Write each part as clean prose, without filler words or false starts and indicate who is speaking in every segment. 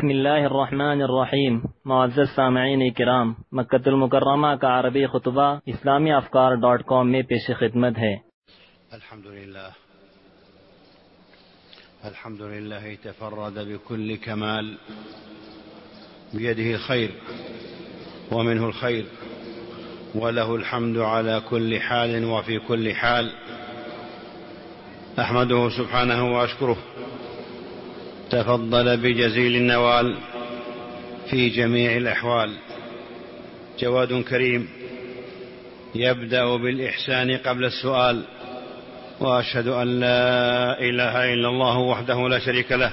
Speaker 1: بسم الله الرحمن الرحیم. معزز سامعین کرام، مکہ المکرمہ کا عربی خطبہ اسلامی افکار.com میں پیش خدمت ہے.
Speaker 2: الحمد لله تفرد بكل كمال، بيده الخير ومنه الخير، وله الحمد على كل حال وفي كل حال. أحمده سبحانه وأشكره، تفضل بجزيل النوال في جميع الأحوال. جواد كريم يبدأ بالإحسان قبل السؤال، وأشهد أن لا إله إلا الله وحده لا شريك له،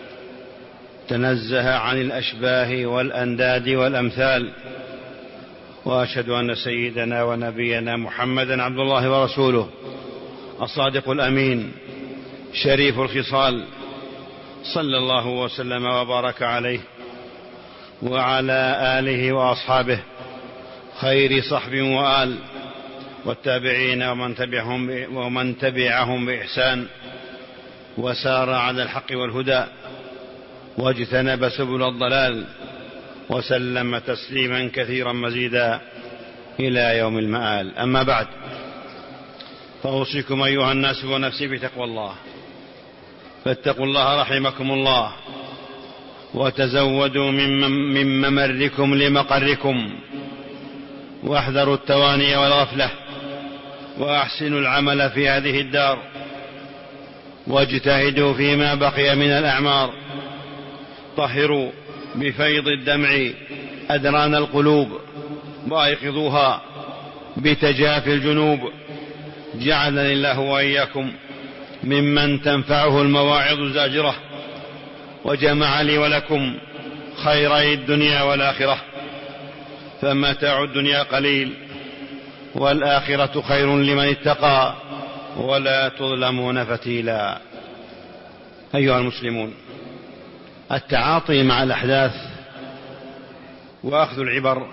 Speaker 2: تنزه عن الأشباه والأنداد والأمثال. وأشهد أن سيدنا ونبينا محمدا عبد الله ورسوله، الصادق الأمين شريف الخصال، صلى الله وسلم وبارك عليه وعلى آله وأصحابه خير صحب وآل، والتابعين ومن تبعهم بإحسان وسار على الحق والهدى واجتنب سبل الضلال، وسلم تسليما كثيرا مزيدا إلى يوم المآل. أما بعد، فأوصيكم أيها الناس ونفسي بتقوى الله، فاتقوا الله رحمكم الله، وتزودوا من ممركم لمقركم، واحذروا التواني والغفلة، وأحسنوا العمل في هذه الدار، واجتهدوا فيما بقي من الأعمار. طهروا بفيض الدمع أدران القلوب، وأيقظوها بتجافي الجنوب. جعلني الله وإياكم ممن تنفعه المواعظ الزاجرة، وجمع لي ولكم خيري الدنيا والآخرة. فمتاع الدنيا قليل، والآخرة خير لمن اتقى، ولا تظلمون فتيلا. أيها المسلمون، التعاطي مع الأحداث وأخذ العبر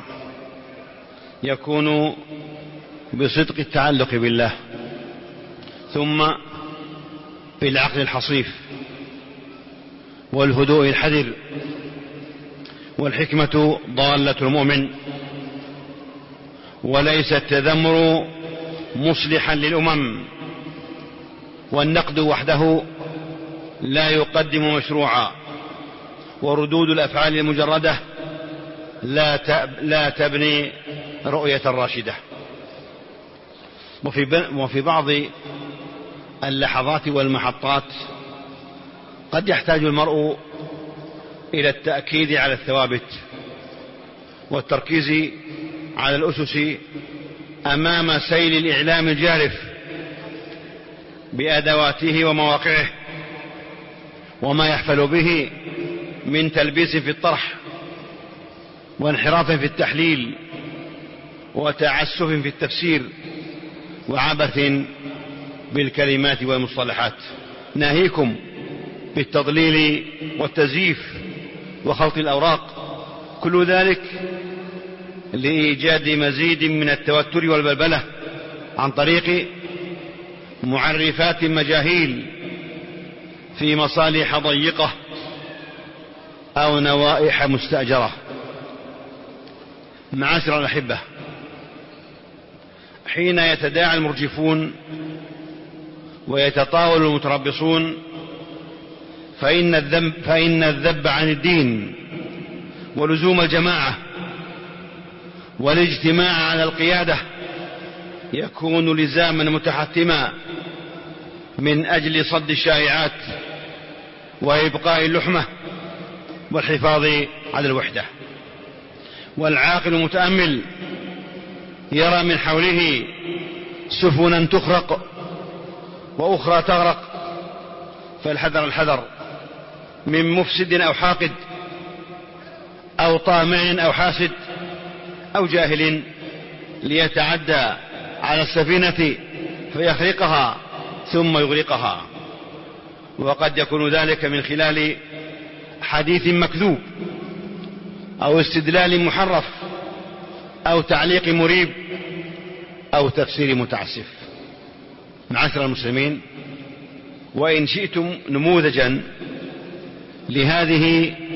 Speaker 2: يكون بصدق التعلق بالله، ثم بالعقل الحصيف والهدوء الحذر. والحكمة ضالة المؤمن، وليس التذمر مصلحا للأمم، والنقد وحده لا يقدم مشروعا، وردود الأفعال المجردة لا تبني رؤية راشدة. وفي بعض اللحظات والمحطات قد يحتاج المرء إلى التأكيد على الثوابت والتركيز على الأسس أمام سيل الإعلام الجارف بأدواته ومواقعه، وما يحفل به من تلبيس في الطرح، وانحراف في التحليل، وتعسف في التفسير، وعبث بالكلمات والمصطلحات. ناهيكم بالتضليل والتزييف وخلط الأوراق، كل ذلك لإيجاد مزيد من التوتر والبلبلة عن طريق معرفات مجاهيل في مصالح ضيقة أو نوائح مستأجرة. معاشر الأحبة، حين يتداعى المرجفون ويتطاول المتربصون، فإن الذب عن الدين ولزوم الجماعة والاجتماع على القيادة يكون لزاما متحتما من أجل صد الشائعات وإبقاء اللحمة والحفاظ على الوحدة. والعاقل المتأمل يرى من حوله سفنا تخرق وأخرى تغرق، فالحذر الحذر من مفسد أو حاقد أو طامع أو حاسد أو جاهل ليتعدى على السفينة فيخرقها ثم يغرقها. وقد يكون ذلك من خلال حديث مكذوب، أو استدلال محرف، أو تعليق مريب، أو تفسير متعسف. معاشر المسلمين، وإن شئتم نموذجا لهذه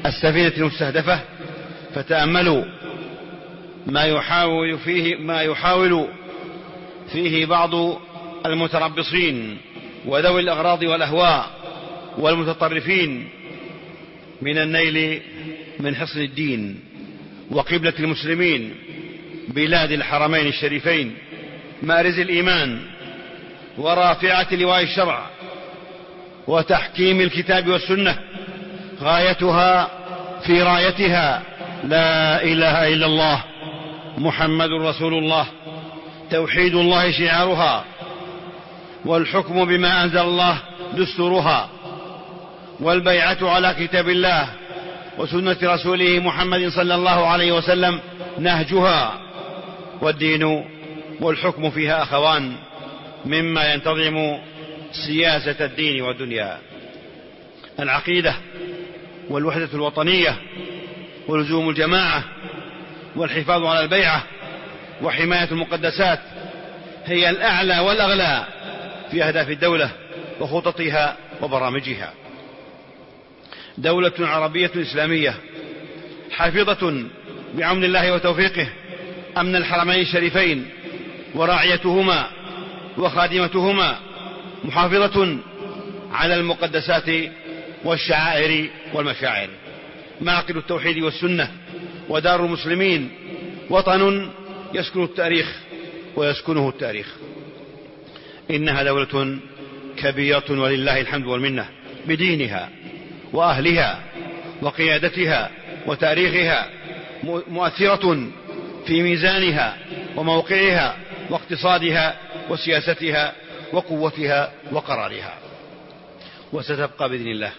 Speaker 2: السفينة المستهدفة، فتأملوا ما يحاول فيه بعض المتربصين وذوي الأغراض والأهواء والمتطرفين من النيل من حصن الدين وقبلة المسلمين، بلاد الحرمين الشريفين، مارز الإيمان ورافعة لواء الشرع وتحكيم الكتاب والسنة، غايتها في رايتها لا إله إلا الله محمد رسول الله، توحيد الله شعارها، والحكم بما أنزل الله دستورها، والبيعة على كتاب الله وسنة رسوله محمد صلى الله عليه وسلم نهجها، والدين والحكم فيها أخوان مما ينتظم سياسة الدين والدنيا: العقيدة والوحدة الوطنية ولزوم الجماعة والحفاظ على البيعة وحماية المقدسات هي الأعلى والأغلى في أهداف الدولة وخططها وبرامجها. دولة عربية إسلامية حافظة بعون الله وتوفيقه أمن الحرمين الشريفين وراعيتهما وخادمتهما، محافظة على المقدسات والشعائر والمشاعر، معقل التوحيد والسنة ودار المسلمين، وطن يسكن التاريخ ويسكنه التاريخ. إنها دولة كبيرة ولله الحمد والمنة بدينها وأهلها وقيادتها وتاريخها، مؤثرة في ميزانها وموقعها واقتصادها وسياستها وقوتها وقرارها، وستبقى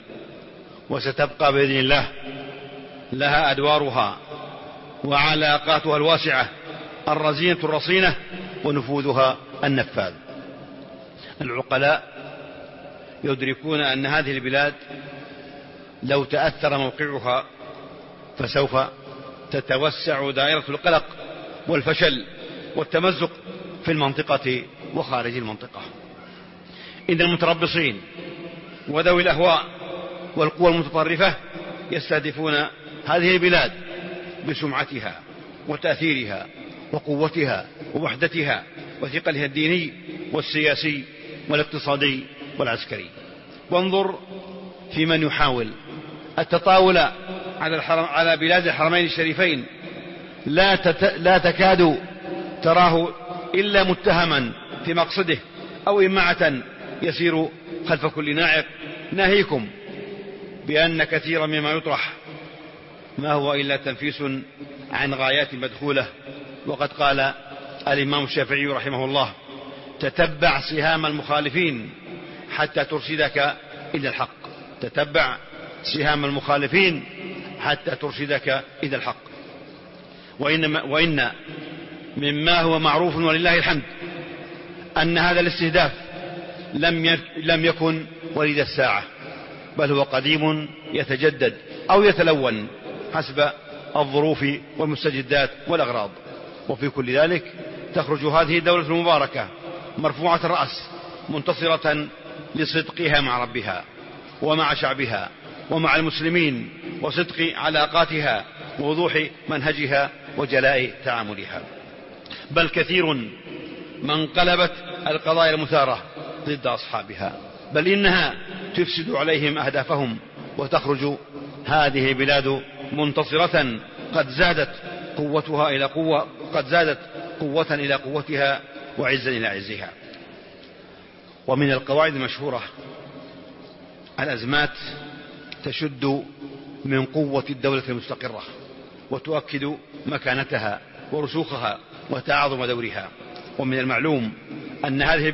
Speaker 2: بإذن الله لها أدوارها وعلاقاتها الواسعة الرزينة الرصينة ونفوذها النفاذ. العقلاء يدركون أن هذه البلاد لو تأثر موقعها فسوف تتوسع دائرة القلق والفشل والتمزق في المنطقة وخارج المنطقة. إن المتربصين وذوي الأهواء والقوى المتطرفة يستهدفون هذه البلاد بسمعتها وتأثيرها وقوتها ووحدتها وثقلها الديني والسياسي والاقتصادي والعسكري. وانظر في من يحاول التطاول على بلاد الحرمين الشريفين، لا تكاد تراه إلا متهما في مقصده أو إمعة يسير خلف كل ناعق. ناهيكم بأن كثيرا مما يطرح ما هو إلا تنفيس عن غايات مدخولة. وقد قال الإمام الشافعي رحمه الله: تتبع سهام المخالفين حتى ترشدك إلى الحق. تتبع سهام المخالفين حتى ترشدك إلى الحق. وإن مما هو معروف ولله الحمد أن هذا الاستهداف لم يكن وليد الساعة، بل هو قديم يتجدد أو يتلون حسب الظروف والمستجدات والأغراض. وفي كل ذلك تخرج هذه الدولة المباركة مرفوعة الرأس منتصرة لصدقها مع ربها ومع شعبها ومع المسلمين وصدق علاقاتها ووضوح منهجها وجلاء تعاملها. بل كثير من قلبت القضايا المثارة ضد أصحابها، بل إنها تفسد عليهم أهدافهم، وتخرج هذه البلاد منتصرة قد زادت قوة إلى قوتها وعزا إلى عزها. ومن القواعد المشهورة: الأزمات تشد من قوة الدولة المستقرة وتؤكد مكانتها ورسوخها وتعاظم دورها. ومن المعلوم أن هذه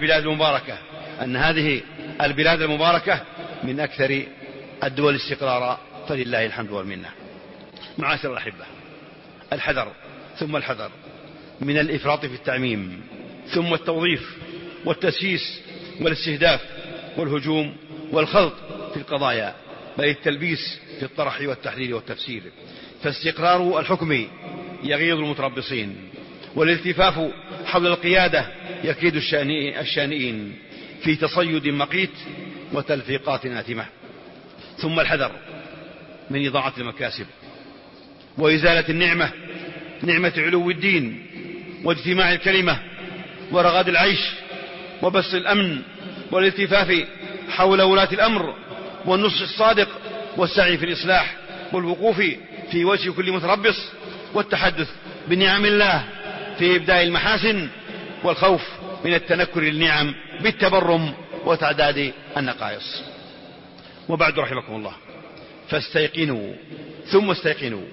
Speaker 2: البلاد المباركة من أكثر الدول استقرارا، فلله الحمد والمنة. معاشر الأحبة، الحذر ثم الحذر من الإفراط في التعميم، ثم التوظيف والتسييس والاستهداف والهجوم والخلط في القضايا، بل التلبيس في الطرح والتحليل والتفسير. فاستقرار الحكم يغيظ المتربصين، والالتفاف حول القيادة يكيد الشانئين في تصيد مقيت وتلفيقات آثمة. ثم الحذر من إضاعة المكاسب وإزالة النعمة، نعمة علو الدين واجتماع الكلمة ورغد العيش وبسط الأمن والالتفاف حول ولاة الأمر والنصح الصادق والسعي في الإصلاح والوقوف في وجه كل متربص والتحدث بنعم الله في إبداء المحاسن والخوف من التنكر للنعم بالتبرم وتعداد النقائص. وبعد رحمكم الله، فاستيقنوا ثم استيقنوا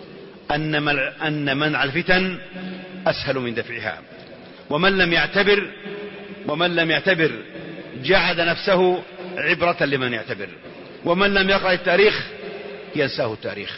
Speaker 2: أن منع الفتن أسهل من دفعها، ومن لم يعتبر جعل نفسه عبرة لمن يعتبر، ومن لم يقرأ التاريخ ينساه التاريخ.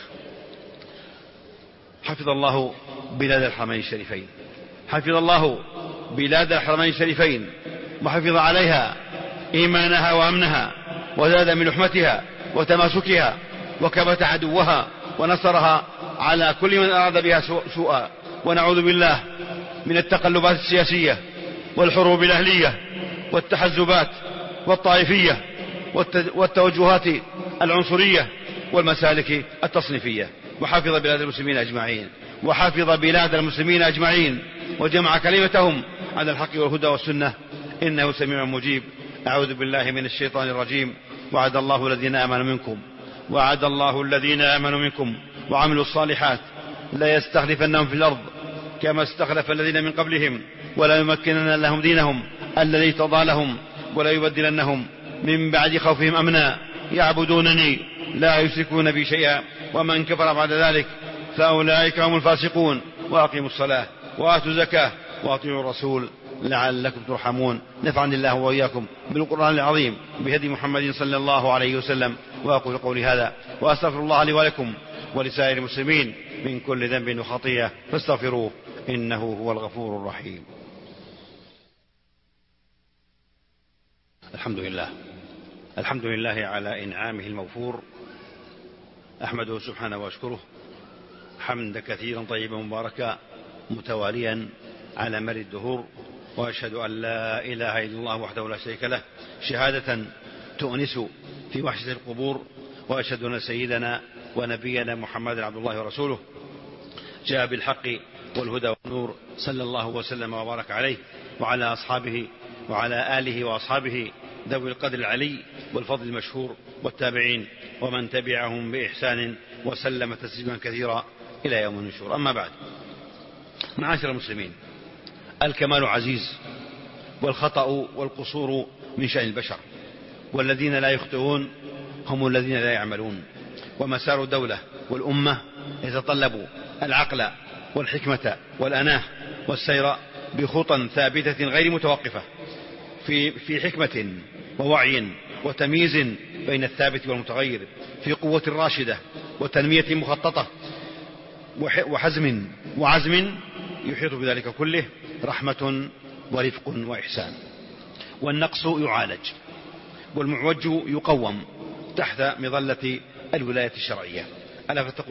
Speaker 2: حفظ الله بلاد الحرمين الشريفين، حفظ الله بلاد الحرمين الشريفين وحفظ عليها إيمانها وأمنها وزاد من لحمتها وتماسكها وكبت عدوها ونصرها على كل من أراد بها سوءا. ونعوذ بالله من التقلبات السياسية والحروب الأهلية والتحزبات والطائفية والتوجهات العنصرية والمسالك التصنيفية. وحفظ بلاد المسلمين أجمعين وجمع كلمتهم على الحق والهدى والسنة، إنه سميع مجيب. أعوذ بالله من الشيطان الرجيم. وعد الله الذين آمنوا منكم وعملوا الصالحات لا يستخلفنهم في الأرض كما استخلف الذين من قبلهم ولا يمكنن لهم دينهم الذي ارتضى لهم ولا يبدلنهم من بعد خوفهم أمنا يعبدونني لا يشركون بي شيئا ومن كفر بعد ذلك فأولئك هم الفاسقون. وأقيموا الصلاة وآتوا الزكاة وأطيعوا الرسول لعلكم ترحمون. نفعني الله وإياكم بالقرآن العظيم بهدي محمد صلى الله عليه وسلم. وأقول قولي هذا وأستغفر الله لي ولكم ولسائر المسلمين من كل ذنب وخطيئة فاستغفروه إنه هو الغفور الرحيم. الحمد لله على إنعامه الموفور، أحمده سبحانه وأشكره حمد كثيرا طيبا مباركا متواليا على مر الدهور. وأشهد أن لا إله إلا الله وحده لا شريك له شهادة تؤنس في وحشة القبور. وأشهد أن سيدنا ونبينا محمد عبد الله ورسوله جاء بالحق والهدى والنور صلى الله وسلم وبارك عليه وعلى أصحابه وعلى آله وأصحابه ذوي القدر العلي والفضل المشهور والتابعين ومن تبعهم بإحسان وسلم تسليما كثيرا إلى يوم النشور. أما بعد، معاشر المسلمين، الكمال عزيز والخطأ والقصور من شأن البشر، والذين لا يخطئون هم الذين لا يعملون. ومسار الدولة والأمة يتطلب العقل والحكمة والأناه والسير بخطى ثابتة غير متوقفة في حكمة ووعي وتمييز بين الثابت والمتغير، في قوة راشدة وتنمية مخططة وعزم يحيط بذلك كله رحمة ورفق وإحسان. والنقص يعالج والمعوج يقوم تحت مظلة الولاية الشرعية. ألا فاتقوا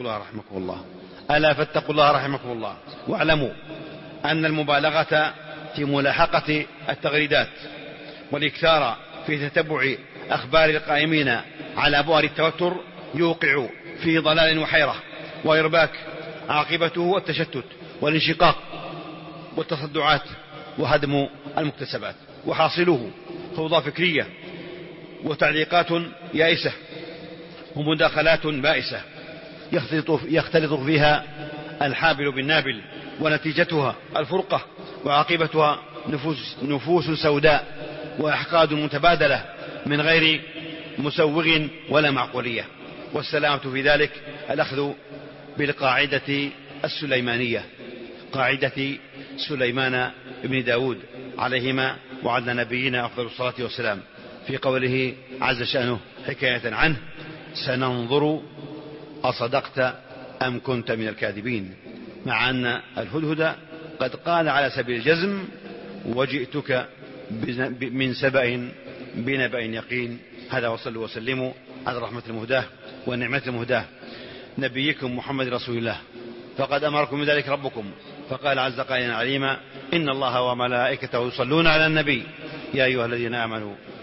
Speaker 2: الله رحمكم الله. واعلموا أن المبالغة في ملاحقة التغريدات والإكثار في تتبع أخبار القائمين على بؤر التوتر يوقع في ضلال وحيرة وإرباك عاقبته التشتت والانشقاق والتصدعات وهدم المكتسبات، وحاصله فوضى فكرية وتعليقات يائسة ومداخلات بائسة يختلط فيها الحابل بالنابل، ونتيجتها الفرقة وعاقبتها نفوس سوداء وأحقاد متبادلة من غير مسوغ ولا معقولية. والسلامة في ذلك الأخذ بالقاعدة السليمانية، قاعدة سليمان بن داود عليهما وعلى نبينا أفضل الصلاة والسلام، في قوله عز شأنه حكاية عنه: سننظر أصدقت أم كنت من الكاذبين. مع أن الهدهد قد قال على سبيل الجزم: وجئتك من سبأ بنبأ يقين. هذا وصلوا وسلموا على الرحمة المهداة والنعمة المهداة نبيكم محمد رسول الله، فقد أمركم بذلك ربكم، فقال عز قائلا عليما: إن الله وملائكته يصلون على النبي يا أيها الذين آمنوا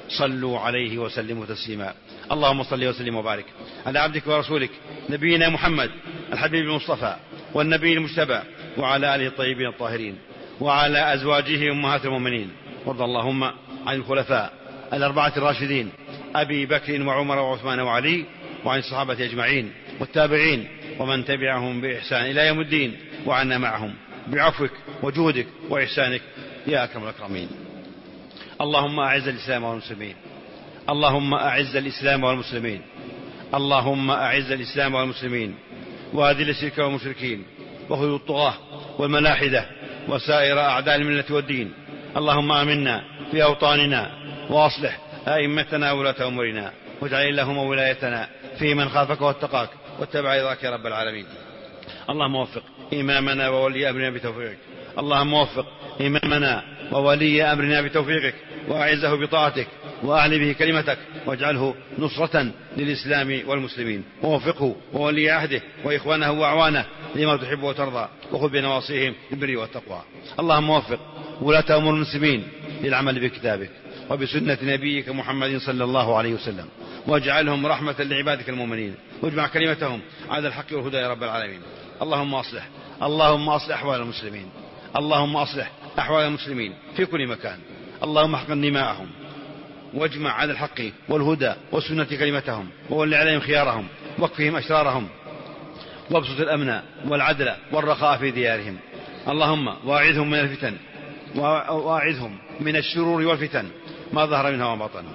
Speaker 2: صلوا عليه وسلموا تسليما. اللهم صل وسلم وبارك على عبدك ورسولك نبينا محمد الحبيب المصطفى والنبي المجتبى وعلى آله الطيبين الطاهرين وعلى أزواجه أمهات المؤمنين. وارض اللهم عن الخلفاء الأربعة الراشدين أبي بكر وعمر وعثمان وعلي وعن الصحابة أجمعين والتابعين ومن تبعهم بإحسان إلى يوم الدين، وعنا معهم بعفوك وجودك وإحسانك يا أكرم الأكرمين. اللهم أعز الإسلام والمسلمين، اللهم أعز الإسلام والمسلمين، اللهم أعز الإسلام والمسلمين، وأذل الشرك والمشركين وخذوا الطغاة والملاحدة وسائر أعداء الملة والدين. اللهم آمنا في أوطاننا وأصلح أئمتنا وولاة أمورنا، واجعل اللهم ولايتنا في من خافك واتقاك واتبع رضاك يا رب العالمين. اللهم وفق إمامنا وولي أمرنا بتوفيقك، اللهم وفق إمامنا وولي أمرنا بتوفيقك، وأعزه بطاعتك وأعلي به كلمتك، واجعله نصرة للإسلام والمسلمين، ووفقه وولي عهده وإخوانه وأعوانه لما تحب وترضى، وخذ بنواصيهم بالبر والتقوى. اللهم وفق ولاة أمور المسلمين للعمل بكتابك وبسنة نبيك محمد صلى الله عليه وسلم، واجعلهم رحمة لعبادك المؤمنين، واجمع كلمتهم على الحق والهدى يا رب العالمين. اللهم أصلح أحوال المسلمين، اللهم أصلح أحوال المسلمين في كل مكان. اللهم احقن دماءهم، واجمع على الحق والهدى والسنة كلمتهم، وول عليهم خيارهم، واكفهم أشرارهم، وابسط الأمن والعدل والرخاء في ديارهم. اللهم واعذهم من الفتن، واعذهم من الشرور والفتن ما ظهر منها وما بطن.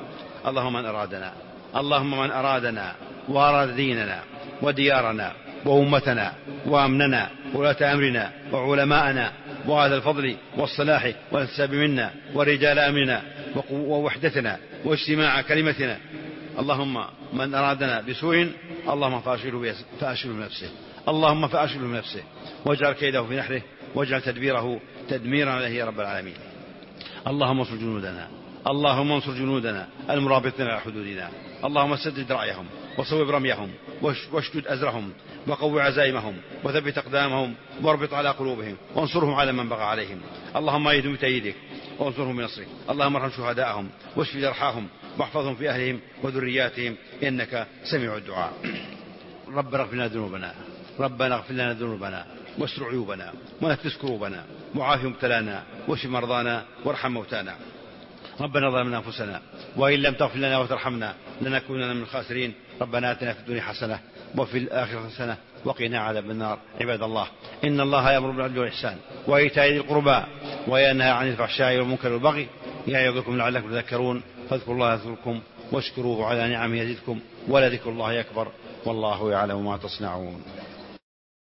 Speaker 2: اللهم من أرادنا وأراد ديننا وديارنا وأمتنا وأمننا وولاة أمرنا وعلماءنا وأهل الفضل والصلاح والانتساب منا ورجال أمرنا ووحدتنا واجتماع كلمتنا. اللهم من أرادنا بسوء اللهم فأشغله بنفسه، اللهم فأشغله بنفسه، واجعل كيده في نحره، واجعل تدبيره تدميرا عليه يا رب العالمين. اللهم انصر جنودنا المرابطين على حدودنا. اللهم سدد رأيهم وصوب رميهم واشدد أزرهم وقو عزائمهم وثبت أقدامهم واربط على قلوبهم وانصرهم على من بغى عليهم. اللهم أيدهم بتأييدك وانصرهم بنصرك. اللهم ارحم شهداءهم واشف جرحاهم واحفظهم في أهلهم وذرياتهم إنك سميع الدعاء. ربنا اغفر لنا ذنوبنا واستر عيوبنا ونفس كروبنا وعاف مبتلانا واشف مرضانا وارحم موتانا. ربنا ظلمنا أنفسنا وإن لم تغفر لنا وترحمنا لنكونن من الخاسرين. ربنا آتنا في الدنيا حسنة وفي الآخرة حسنة وقنا عذاب النار. عباد الله، إن الله يأمر بالعدل والإحسان وإيتاء ذي القربى وينهى عن الفحشاء والمنكر والبغي يعظكم لعلكم تذكرون. فاذكروا الله يذكركم واشكروه على نعمه يزدكم ولذكر الله أكبر والله يعلم ما تصنعون.